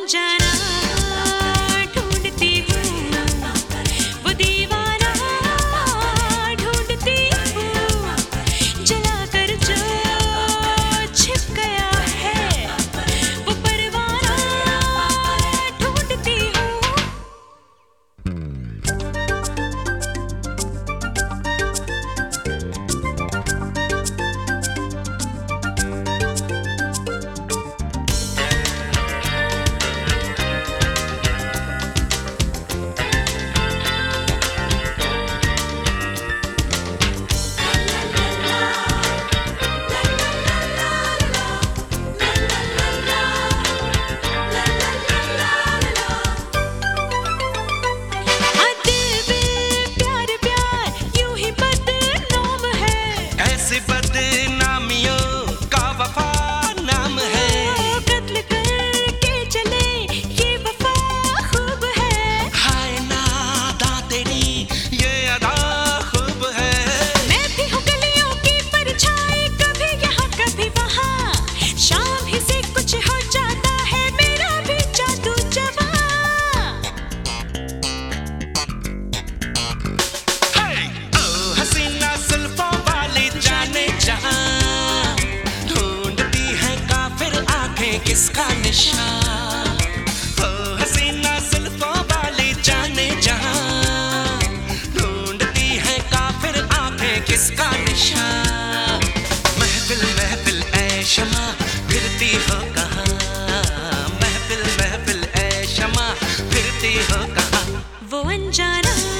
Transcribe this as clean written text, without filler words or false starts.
अनजाना ढूंढती हूँ, वो दीवाना ढूंढती हूँ, जला कर जो छिप गया है, वो परवाना ढूंढती हूँ। बदनामियों का वफा नाम है, कत्ल करके चले ये वफा खूब है, हाय नादा तेरी ये अदा खूब है। मैं भी हूँ गलियों की परछाई, कभी यहाँ कभी वहाँ, शाम ही से कुछ हो जाता है मेरा भी जादू जवां। ओ हसीना जुल्फों वाली जाने जहां, ढूंढती है काफिर आंखें किसका निशान। ओ हसीना जुल्फों वाली जाने जहां, ढूंढती है काफिर आंखें किसका निशान। महफिल महफिल ऐ शमा फिरती हो कहाँ, महफिल महफिल ऐ शमा फिरती हो कहाँ। वो अनजाना